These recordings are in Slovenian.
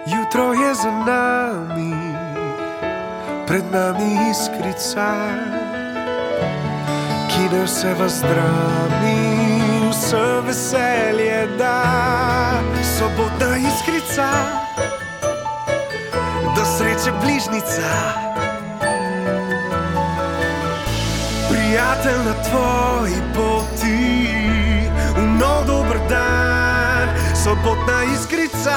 Jutro je za nami, pred nami iskrica, ki ne vse vas zdravi, vse veselje da. Sobotna iskrica, do sreče bližnica, prijatelj na tvoji poti, v nov dober dan. Sobotna iskrica,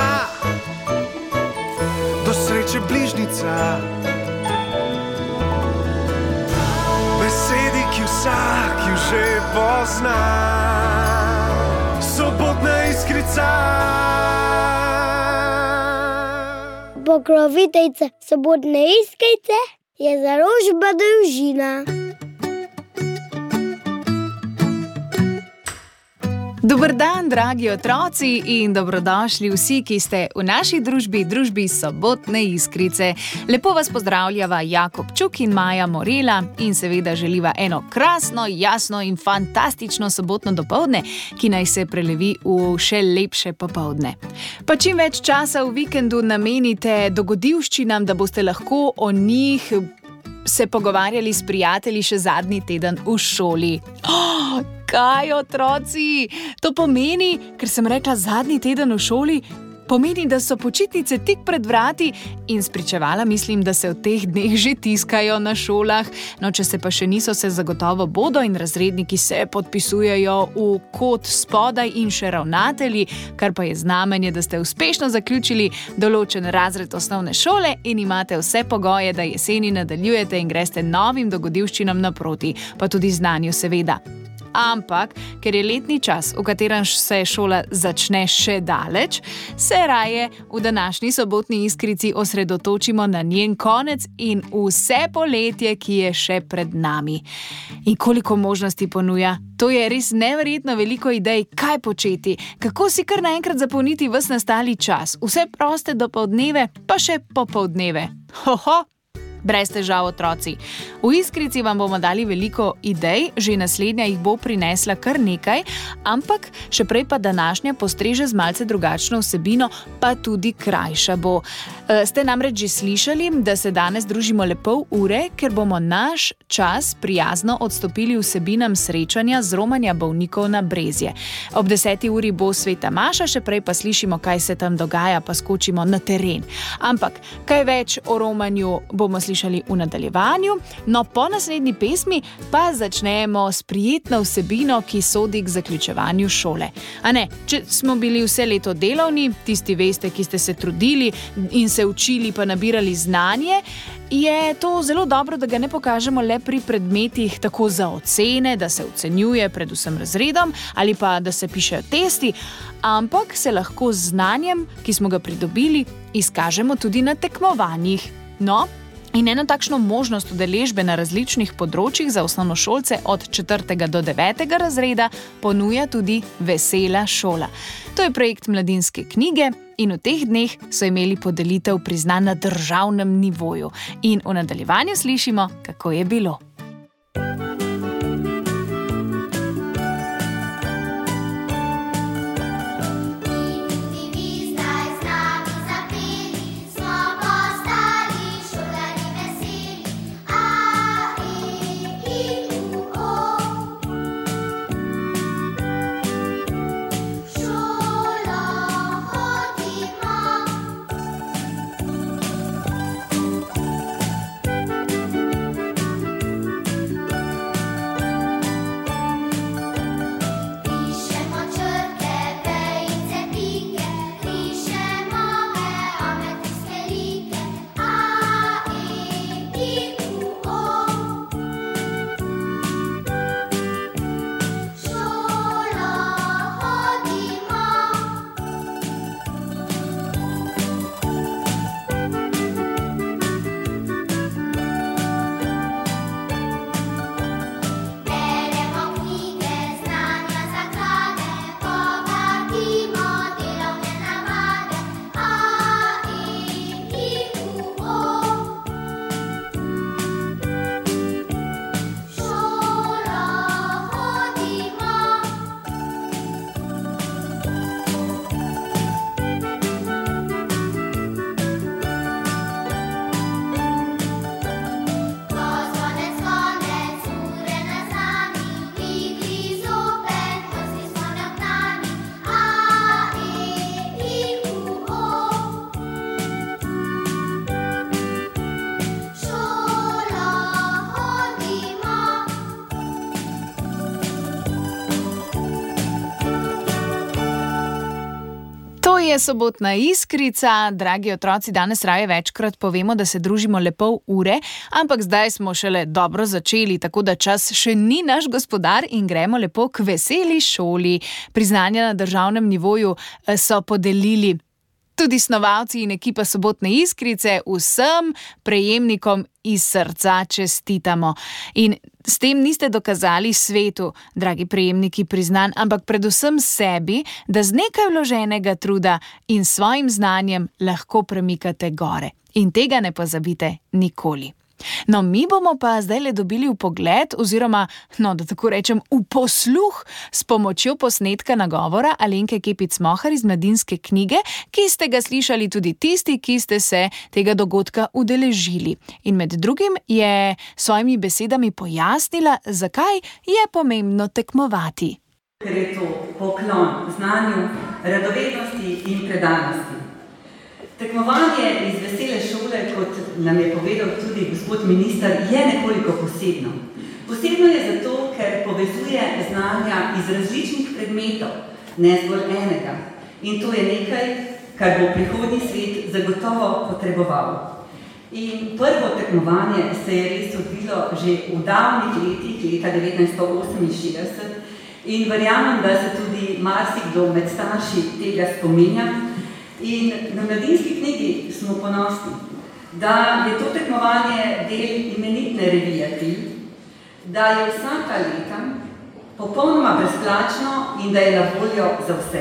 do sreče bližnica, besedi, ki vsak ju že pozna. Sobotna iskrica. Pokroviteljica sobotne iskrice je založba Družina. Dober dan, dragi otroci, in dobrodošli vsi, ki ste v naši družbi Sobotne iskrice. Lepo vas pozdravljava Jakob Čuk in Maja Morela in seveda želiva eno krasno, jasno in fantastično sobotno dopoldne, ki naj se prelevi v še lepše popoldne. Pa čim več časa v vikendu namenite dogodivščinam, da boste lahko o njih se pogovarjali s prijatelji še zadnji teden v šoli. Kaj, otroci? To pomeni, ker sem rekla zadnji teden v šoli, pomeni, da so počitnice tik pred vrati in spričevala mislim, da se v teh dneh že tiskajo na šolah. No, če se pa še niso, se zagotovo bodo in razredniki se podpisujejo v kot spodaj in še ravnatelji, kar pa je znamenje, da ste uspešno zaključili določen razred osnovne šole in imate vse pogoje, da jeseni nadaljujete in greste novim dogodivščinam naproti, pa tudi znanju seveda. Ampak, ker je letni čas, v katerem se šola začne še daleč, se raje v današnji sobotni iskrici osredotočimo na njen konec in vse poletje, ki je še pred nami. In koliko možnosti ponuja? To je res neverjetno veliko idej, kaj početi, kako si kar naenkrat zapolniti ves nastali čas, vse proste dopoldneve, pa še popoldneve. Brez težav, otroci. V iskrici vam bomo dali veliko idej, že naslednja jih bo prinesla kar nekaj, ampak še prej pa današnja postreže z malce drugačno vsebino, pa tudi krajša bo. Ste namreč že slišali, da se danes družimo le pol ure, ker bomo naš čas prijazno odstopili vsebinam srečanja z romanja bolnikov na Brezje. Ob 10. uri bo sveta maša, še prej pa slišimo, kaj se tam dogaja, pa skočimo na teren. Ampak kaj več o romanju bomo slišali v nadaljevanju, no po naslednji pesmi pa začnemo s prijetno vsebino, ki sodi k zaključevanju šole. A ne, če smo bili vse leto delovni, tisti veste, ki ste se trudili in se učili pa nabirali znanje, je to zelo dobro, da ga ne pokažemo le pri predmetih tako za ocene, da se ocenjuje predvsem razredom ali pa da se pišejo testi, ampak se lahko z znanjem, ki smo ga pridobili, izkažemo tudi na tekmovanjih. No, in eno takšno možnost udeležbe na različnih področjih za osnovnošolce od 4. do 9. razreda ponuja tudi Vesela šola. To je projekt Mladinske knjige in v teh dneh so imeli podelitev priznanj na državnem nivoju. In v nadaljevanju slišimo, kako je bilo. je sobotna iskrica. Dragi otroci, danes raje večkrat povemo, da se družimo le pol ure, ampak zdaj smo šele dobro začeli, tako da čas še ni naš gospodar in gremo lepo k veseli šoli. Priznanja na državnem nivoju so podelili tudi snovalci in ekipa sobotne iskrice. Vsem prejemnikom iz srca čestitamo. In s tem niste dokazali svetu, dragi prejemniki priznanj, ampak predvsem sebi, da z nekaj vloženega truda in svojim znanjem lahko premikate gore. In tega ne pozabite nikoli. No, mi bomo pa zdaj le dobili vpogled oziroma, da tako rečem, v posluh s pomočjo posnetka nagovora Alenke Kepic-Mohar iz Mladinske knjige, ki ste ga slišali tudi tisti, ki ste se tega dogodka udeležili. In med drugim je svojimi besedami pojasnila, zakaj je pomembno tekmovati. Ker je to poklon znanju, radovednosti in predanosti. Tekmovanje iz vesele šole, kot nam je povedal tudi gospod minister, je nekoliko posebno. Posebno je zato, ker povezuje znanja iz različnih predmetov, ne zgolj enega. In to je nekaj, kar bo prihodnji svet zagotovo potreboval. In prvo tekmovanje se je res odvilo že v davnih letih, leta 1968, in verjamem, da se tudi marsikdo med starši tega spominja. In na Mladinski knjigi smo ponosni, da je to tekmovanje del imenitne revije Til, da je vsaka leta popolnoma brezplačno in da je na voljo za vse.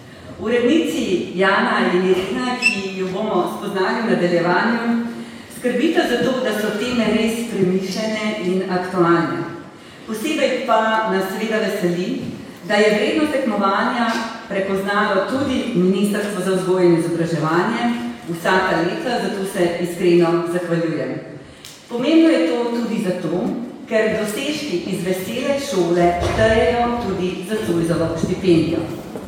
Urednici Jana in Irina, ki jo bomo spoznali v nadaljevanju, skrbita za to, da so teme res premišljene in aktualne. Posebej pa nas seveda veseli, da je vrednost tekmovanja prepoznalo tudi Ministrstvo za vzgojo in izobraževanje vsaka leta, zato se iskreno zahvaljujem. Pomembno je to tudi zato, ker dosežki iz vesele šole štejejo tudi za Zoisovo štipendijo.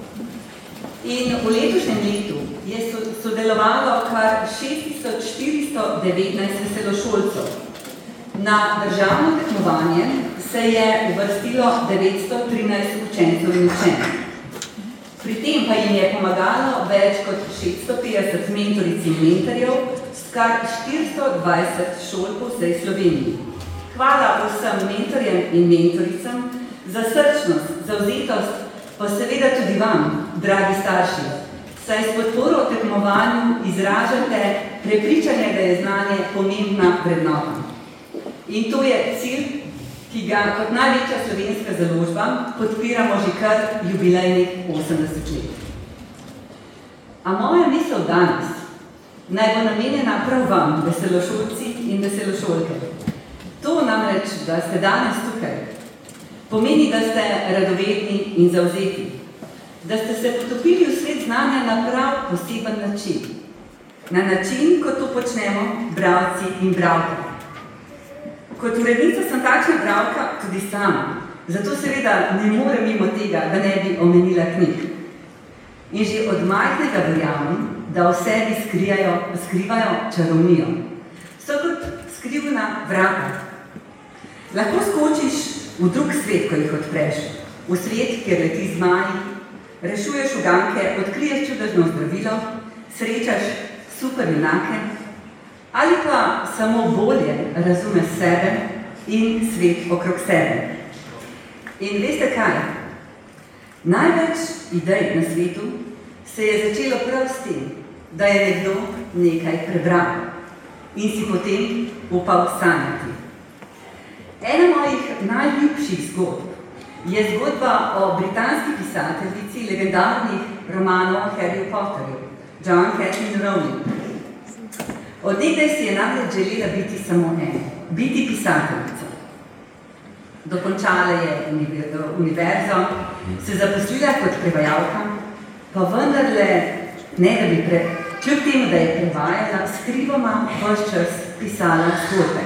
In v letošnjem letu je sodelovalo kar 6419 veselošolcev. Na državno tekmovanje se je uvrstilo 913 učencev in učenk. Pri tem pa jim je pomagalo več kot 650 mentoric in mentorjev s kar 420 šol po vsej Sloveniji. Hvala vsem mentorjem in mentoricam za srčnost, zavzetost, pa seveda tudi vam, dragi starši, saj s podporo tekmovanju izražate prepričanje, da je znanje pomembna vrednota. In to je cilj, ki ga kot največja slovenska založba podpiramo že kar jubilejnih 80 let. A moja misel danes naj bo namenjena prav vam, veselošolci in veselošolke. To namreč, da ste danes tukaj, pomeni, da ste radovedni in zavzeti, da ste se potopili v svet znanja na prav poseben način. Na način, kot to počnemo bralci in bralke. Kot urednica sem takšna bralka tudi sama, zato seveda ne morem mimo tega, da ne bi omenila knjig. In že od majhnega verjamem, da v sebi skrivajo čarovnijo. So kot skrivna vrata. Lahko skočiš v drug svet, ko jih odpreš. V svet, kjer leti zmaji, rešuješ uganke, odkriješ čudežno zdravilo, srečaš super junake, ali pa samo bolje razumeš sebe in svet okrog sebe. In veste kaj? Največ idej na svetu se je začelo prav s tem, da je nekdo nekaj prebral in si potem upal sanjati. Ena mojih najljubših zgodb je zgodba o britanski pisateljici legendarnih romanov o Harryju Potterju, Joanne Kathleen Rowling. Od nekdaj si je namreč želela biti samo ena, biti pisateljica. Dokončala je univerzo, se zaposlila kot prevajalka, pa vendarle, ne da bi kljub temu, da je prevajala, skrivoma ves čas pisala zgodbe.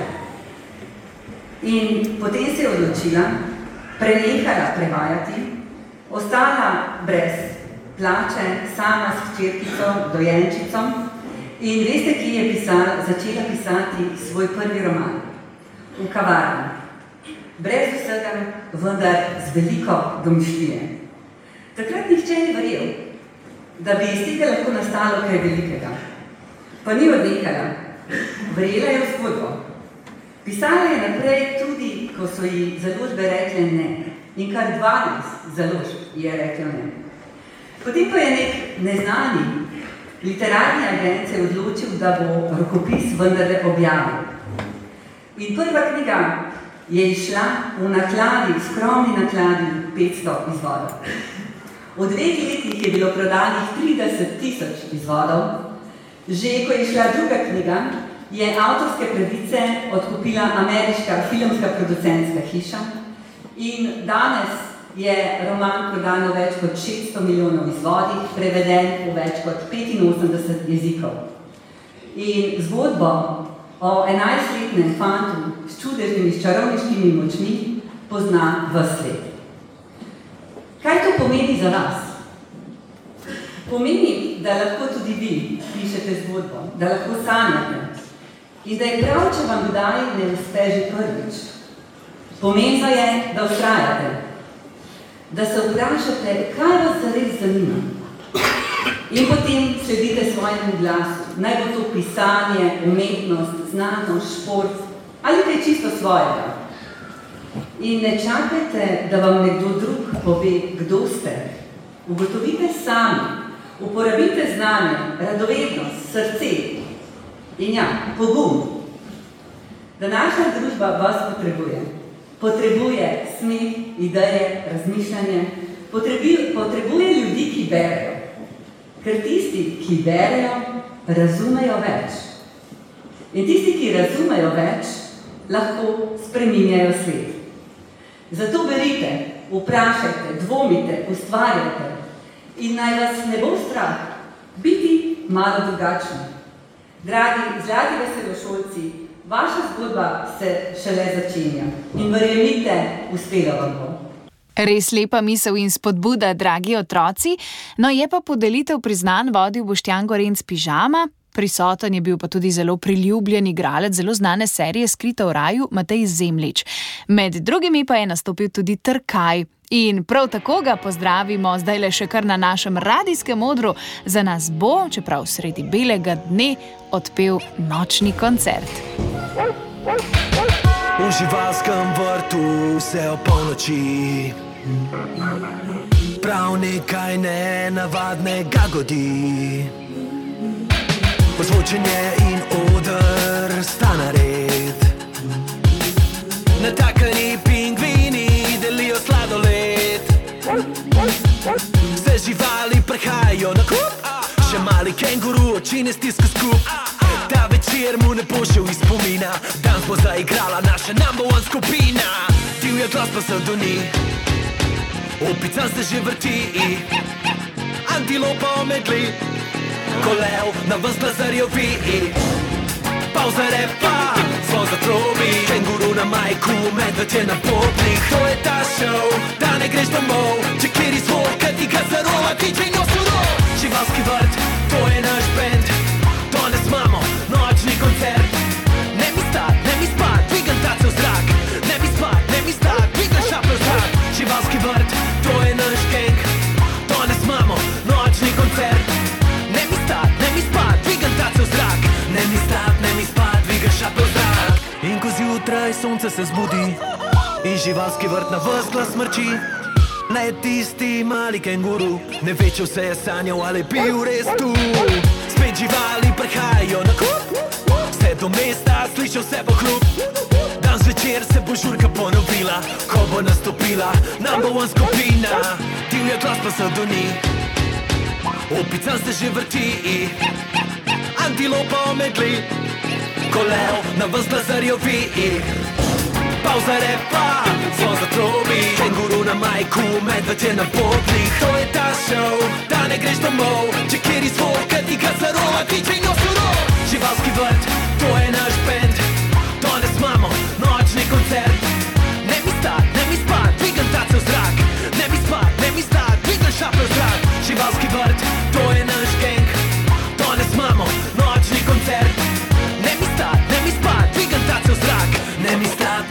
In potem se je odločila, prenehala prevajati, ostala brez plače, sama s hčerkico, dojenčico. In veste, ki je začela pisati svoj prvi roman? V kavarni. Brez vsega, vendar z veliko domišljije. Takrat nihče ni verjel. da bi iz tega lahko nastalo kaj velikega. Pa ni odnehala. Verjela je v zgodbo. Pisala je naprej tudi, ko so ji založbe rekle ne. In kar 12 založb je reklo ne. Potem pa je nek neznani literarni agent se odločil, da bo rokopis vendarle objavil. In prva knjiga je išla v nakladi, skromni nakladi 500 izvodov. V 2 letih je bilo prodanih 30.000 izvodov. Že ko je išla druga knjiga, je avtorske pravice odkupila ameriška filmska producentska hiša in danes je roman prodan v več kot 600 milijonov izvodih, preveden v več kot 85 jezikov. In zgodbo o 11-letnem fantu s čudežnimi, s čarovniškimi močmi pozna ves svet. Kaj to pomeni za vas? Pomeni, da lahko tudi vi pišete zgodbo, da lahko sanjate in da je prav, če vam kdaj ne uspe že prvič. Pomembno je, da vztrajate, da se vprašate, kaj vas zares zanima. In potem sledite svojemu glasu. Naj bo to pisanje, umetnost, znanost, šport ali kaj čisto svojega. In ne čakajte, da vam nekdo drug pove, kdo ste. Ugotovite sami, uporabite znanje, radovednost, srce in pogum. Današnja družba vas potrebuje. Potrebuje smeh, ideje, razmišljanje. Potrebuje ljudi, ki berejo. Ker tisti, ki berejo, razumejo več. In tisti, ki razumejo več, lahko spreminjajo svet. Zato berite, vprašajte, dvomite, ustvarjajte in naj vas ne bo strah biti malo drugačni. Dragi zlati veselošolci, vaša zgodba se šele začenja in verjemite, uspela vam bo. Res lepa misel in spodbuda, dragi otroci, no je pa podelitev priznanj vodil Boštjan Gorenc Pižama, prisoten je bil pa tudi zelo priljubljen igralec zelo znane serije Skrita v raju Matej Zemljič. Med drugimi pa je nastopil tudi Trkaj. In prav tako ga pozdravimo zdajle še kar na našem radijskem odru. Za nas bo, čeprav sredi belega dne, odpel nočni koncert. V živalskem vrtu vse o polnoči prav nekaj nenavadnega godi. Ozvočenje in oder sta nared. Natakani pingvini delijo sladoled. Vse živali prehajajo na kup, še mali kenguru oči ne stiska skup. Ta večer mu ne bo šel iz spomina, danes bo zaigrala naša number one skupina. Divja glasba se doni, opica se že vrti, antilopa omedli, ko lev na vas glazarjovi. Pauza repa, zvon zatrobi, kenguru na majku, medved je na potnik. To je ta show, da ne greš domov, če kjer izvor, kad ti ga zarova, DJ Nosurov. Živalski vrt, to je naš band, danes imamo nočni koncert. Ne mi spat, dvigam tace v zrak, ne mi spat, dvigam šape v zrak. Živalski vrt, to je naš gang, danes imamo nočni koncert. Ne mi spat, dvigam tace v zrak, ne mi spat, dvigam šape v zrak. In ko zjutraj sonce se zbudi in živalski vrt na ves glas smrči, naj je tisti mali kenguru ne ve, če vse je sanjal ali bil res tu. Spet živali prehajajo na kup, vse do mesta slišal se bo hrup. Dan zvečer se bo žurka ponovila, ko bo nastopila number one skupina. Divja glasba se doni, opica se že vrti, antilopa omedli, ko lev na vas glazarjovi. Pauza repa, zvon zatrobi, kenguru na majku, medved je na potnik. To je ta show, da ne greš domov, če kjer izvor, kad ti ga zarova, DJ Nosurov. Živalski vrt, to je naš band, danes imamo nočni koncert. Ne mi spat, dvigam tace v zrak, ne mi spat, dvigam šape v zrak. Živalski vrt, to je naš gang, danes imamo nočni koncert. Ne mi spat, dvigam tace v zrak, ne mi spat,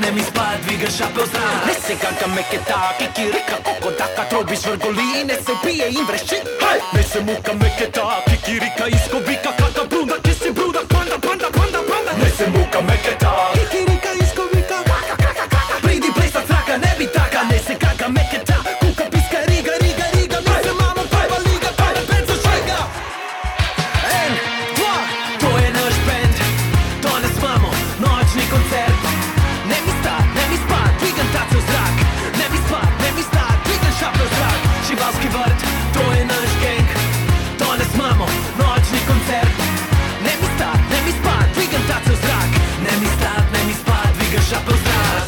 spat, dviga šape v zrak. Ne se ganka meketa, kikirika, kokodaka, trobi švrgoli, ne se pije in vrešči. Ne se muka meketa, kikirika, iskobika, kaka brunda, ki si bruda, panda, panda, panda, panda. Ne se muka meketa, kikirika, iskobika, kaka, kaka, kaka. Pridi plesat zraka, ne bi taka, ne se ganka meketa, kuka piska, riga, riga, riga, mi se mamo pajba liga, pa ne penco šega. En, dva, to je naš band, danes imamo nočni koncert. Ne mi spat, dvigam tace v zrak. Ne mi spat, dvigam šape v zrak. Živalski vrt, to je naš gang, danes imamo nočni koncert. Ne mi spat, dvigam tace v zrak. Ne mi spat, dvigam šape v zrak.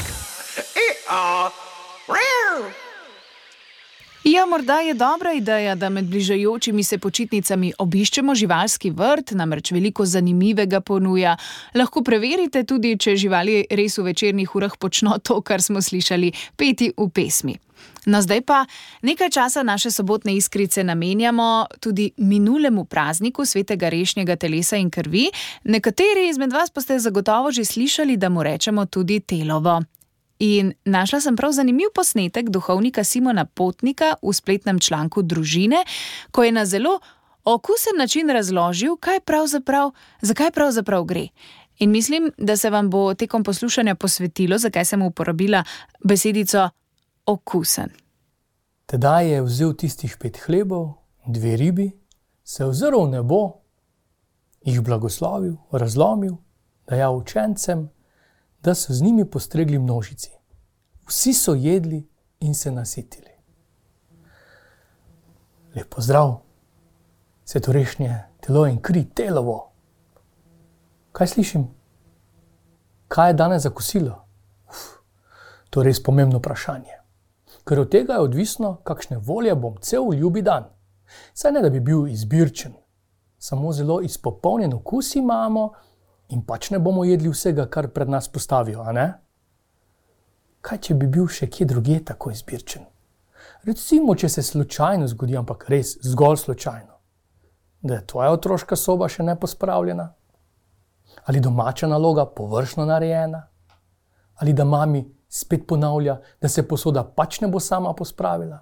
Ja, morda je dobra ideja, da med bližajočimi se počitnicami obiščemo živalski vrt, namreč veliko zanimivega ponuja. Lahko preverite tudi, če živali res v večernih urah počno to, kar smo slišali peti v pesmi. No, zdaj pa nekaj časa naše sobotne iskrice namenjamo tudi minulemu prazniku svetega rešnjega telesa in krvi. Nekateri izmed vas pa ste zagotovo že slišali, da mu rečemo tudi telovo. In našla sem prav zanimiv posnetek duhovnika Simona Potnika v spletnem članku Družine, ko je na zelo okusen način razložil, zakaj pravzaprav gre. In mislim, da se vam bo tekom poslušanja posvetilo, zakaj sem uporabila besedico okusen. Tedaj je vzel tistih 5 hlebov, 2 ribi, se ozrl v nebo, jih blagoslovil, razlomil, dajal učencem, da so z njimi postregli množici. Vsi so jedli in se nasitili. Lep pozdrav, svetorešnje telo in kri, telovo. Kaj slišim? Kaj je danes za kosilo? To je res pomembno vprašanje. Ker od tega je odvisno, kakšne volje bom cel ljubi dan. Saj ne, da bi bil izbirčen. Samo zelo izpopolnjen okus imamo, in pač ne bomo jedli vsega, kar pred nas postavijo, a ne? Kaj, če bi bil še kje drugje tako izbirčen? Recimo, če se slučajno zgodi, ampak res zgolj slučajno, da je tvoja otroška soba še nepospravljena? Ali domača naloga površno narejena? Ali da mami spet ponavlja, da se posoda pač ne bo sama pospravila?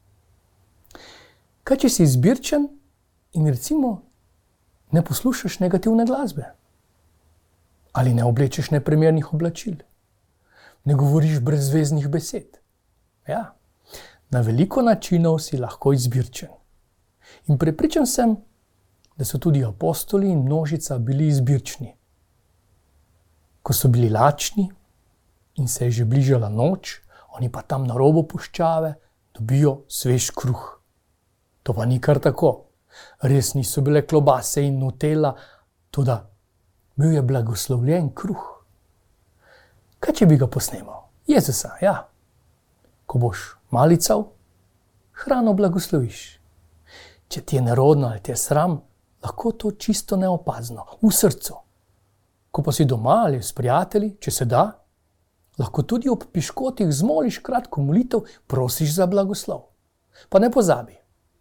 Kaj, če si izbirčen in recimo ne poslušaš negativne glasbe? Ali ne oblečeš neprimernih oblačil? Ne govoriš brezveznih besed? Ja, na veliko načinov si lahko izbirčen. In prepričan sem, da so tudi apostoli in množica bili izbirčni. Ko so bili lačni in se je že bližala noč, oni pa tam na robu puščave dobijo svež kruh. To pa ni kar tako. Res niso bile klobase in nutella, toda bil je blagoslovljen kruh. Kaj, če bi ga posnemal? Jezusa, ja. Ko boš malical, hrano blagosloviš. Če ti je nerodno ali ti je sram, lahko to čisto neopazno, v srcu. Ko pa si doma ali s prijatelji, če se da, lahko tudi ob piškotih zmoliš kratko molitev, prosiš za blagoslov. Pa ne pozabi.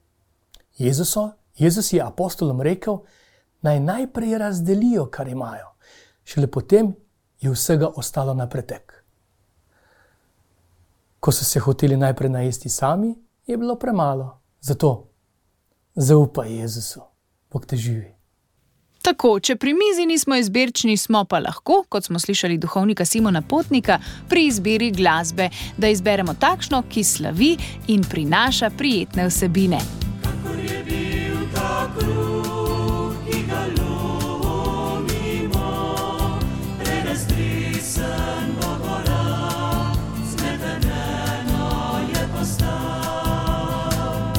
Jezus je apostolom rekel, naj najprej razdelijo, kar imajo. Šele potem je vsega ostalo na pretek. Ko so se hoteli najprej najesti sami, je bilo premalo. Zato zaupaj Jezusu, Bog te živi. Tako, če pri mizi nismo izbirčni, smo pa lahko, kot smo slišali duhovnika Simona Potnika, pri izbiri glasbe, da izberemo takšno, ki slavi in prinaša prijetne vsebine. Kakor je bil ta kruh, ki ga lomimo, preraztrisen bo gora, zmedeneno je postal.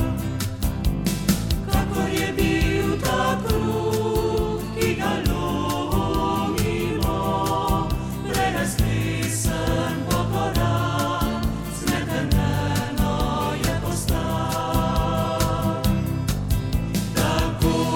Kakor je bil ta kruh, ki ga lomimo, preraztrisen bo gora, zmedeneno je postal. Tako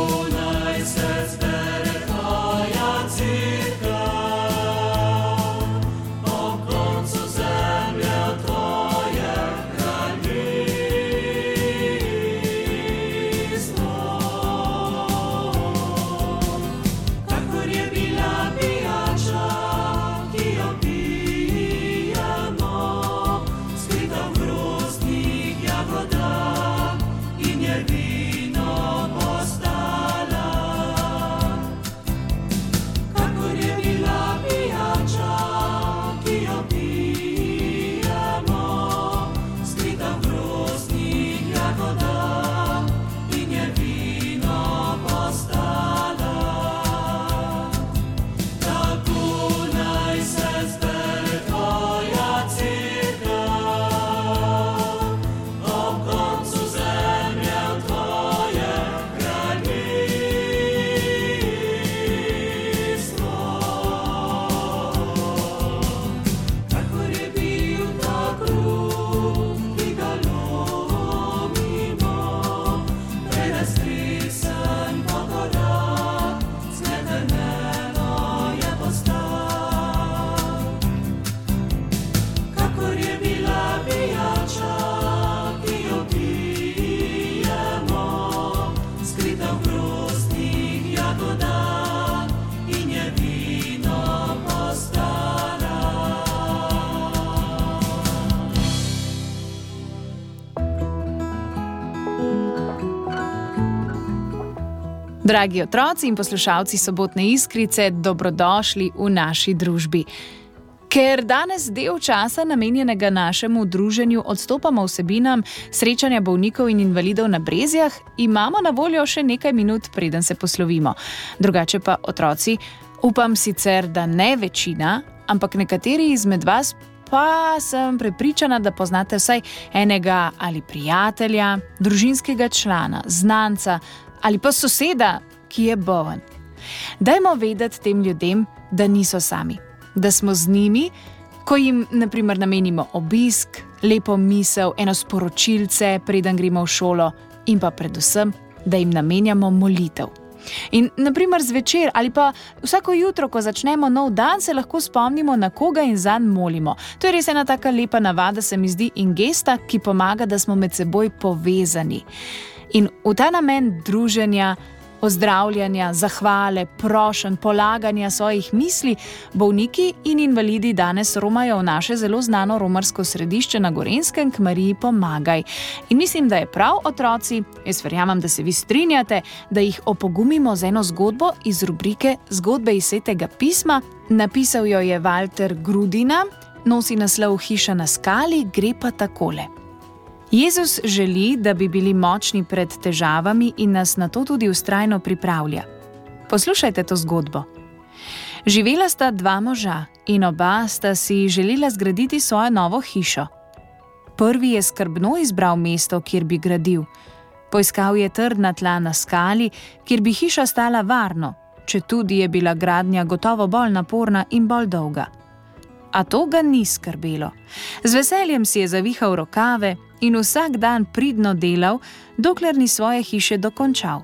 Dragi otroci in poslušalci Sobotne iskrice, dobrodošli v naši družbi. Ker danes del časa namenjenega našemu druženju odstopamo vsebinam srečanja bolnikov in invalidov na Brezjah, imamo na voljo še nekaj minut, preden se poslovimo. Drugače pa, otroci, upam sicer, da ne večina, ampak nekateri izmed vas pa sem prepričana, da poznate vsaj enega ali prijatelja, družinskega člana, znanca ali pa soseda, ki je bolan. Dajmo vedeti tem ljudem, da niso sami. Da smo z njimi, ko jim naprimer namenimo obisk, lepo misel, eno sporočilce, preden gremo v šolo in pa predvsem, da jim namenjamo molitev. In naprimer zvečer ali pa vsako jutro, ko začnemo nov dan, se lahko spomnimo, na koga in zanj molimo. To je res ena taka lepa navada, se mi zdi, in gesta, ki pomaga, da smo med seboj povezani. In v ta namen druženja, pozdravljanja, zahvale, prošenj, polaganja svojih misli, bolniki in invalidi danes romajo v naše zelo znano romarsko središče na Gorenjskem k Mariji Pomagaj. In mislim, da je prav, otroci, jaz verjamem, da se vi strinjate, da jih opogumimo z eno zgodbo iz rubrike Zgodbe iz Svetega pisma. Napisal jo je Walter Grudina, nosi naslov Hiša na skali, gre pa takole. Jezus želi, da bi bili močni pred težavami in nas na to tudi vztrajno pripravlja. Poslušajte to zgodbo. Živela sta dva moža in oba sta si želela zgraditi svojo novo hišo. Prvi je skrbno izbral mesto, kjer bi gradil. Poiskal je trdna tla na skali, kjer bi hiša stala varno, četudi je bila gradnja gotovo bolj naporna in bolj dolga. A to ga ni skrbelo. Z veseljem si je zavihal rokave in vsak dan pridno delal, dokler ni svoje hiše dokončal.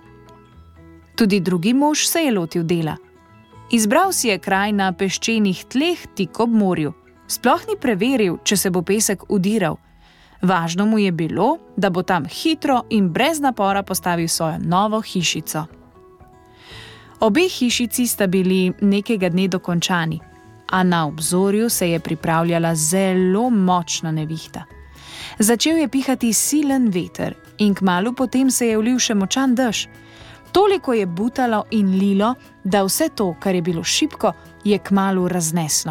Tudi drugi mož se je lotil dela. Izbral si je kraj na peščenih tleh tik ob morju. Sploh ni preveril, če se bo pesek udiral. Važno mu je bilo, da bo tam hitro in brez napora postavil svojo novo hišico. Obe hišici sta bili nekega dne dokončani, a na obzorju se je pripravljala zelo močna nevihta. Začel je pihati silen veter in kmalu potem se je ulil še močan dež. Toliko je butalo in lilo, da vse to, kar je bilo šibko, je kmalu razneslo.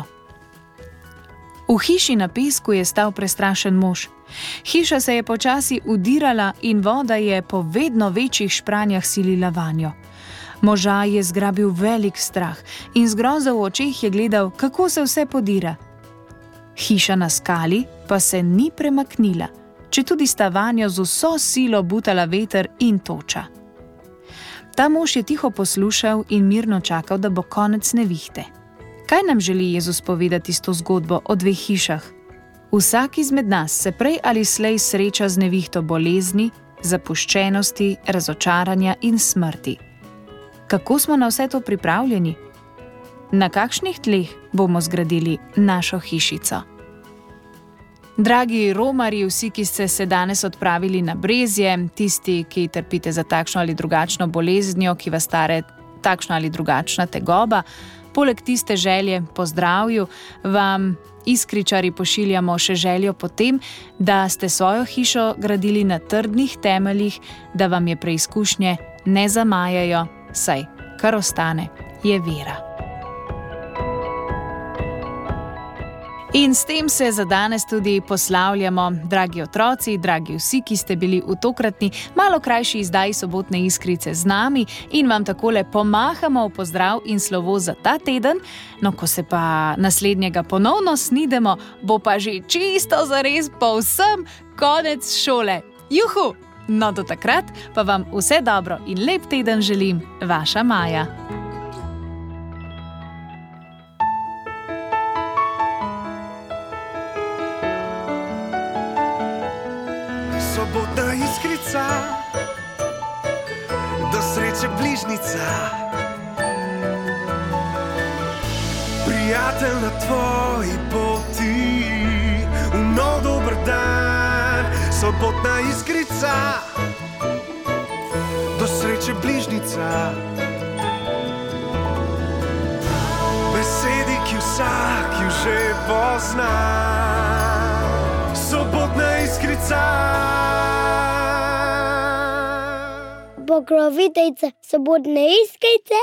V hiši na pesku je stal prestrašen mož. Hiša se je počasi udirala in voda je po vedno večjih špranjah silila vanjo. Moža je zgrabil velik strah in z grozo v očeh je gledal, kako se vse podira. Hiša na skali pa se ni premaknila, četudi sta vanjo z vso silo butala veter in toča. Ta mož je tiho poslušal in mirno čakal, da bo konec nevihte. Kaj nam želi Jezus povedati s to zgodbo o dveh hišah? Vsak izmed nas se prej ali slej sreča z nevihto bolezni, zapuščenosti, razočaranja in smrti. Kako smo na vse to pripravljeni? Na kakšnih tleh bomo zgradili našo hišico? Dragi romarji, vsi, ki ste se danes odpravili na Brezje, tisti, ki trpite za takšno ali drugačno boleznjo, ki vas stare takšna ali drugačna tegoba, poleg tiste želje po zdravju, vam iskričari pošiljamo še željo po tem, da ste svojo hišo gradili na trdnih temeljih, da vam je preizkušnje ne zamajajo, saj kar ostane je vera. In s tem se za danes tudi poslavljamo, dragi otroci, dragi vsi, ki ste bili v tokratni malo krajši izdaji Sobotne iskrice z nami in vam takole pomahamo v pozdrav in slovo za ta teden. No, ko se pa naslednjega ponovno snidemo, bo pa že čisto zares povsem konec šole. Juhu! No, do takrat pa vam vse dobro in lep teden želim, vaša Maja. Sobotna iskrica, do sreče bližnica, prijatelj na tvoji poti, v nov dober dan. Sobotna iskrica, do sreče bližnica, besedi, ki vsak ju že pozna. Sobotna iskrica. pokroviteljica Sobotne iskrice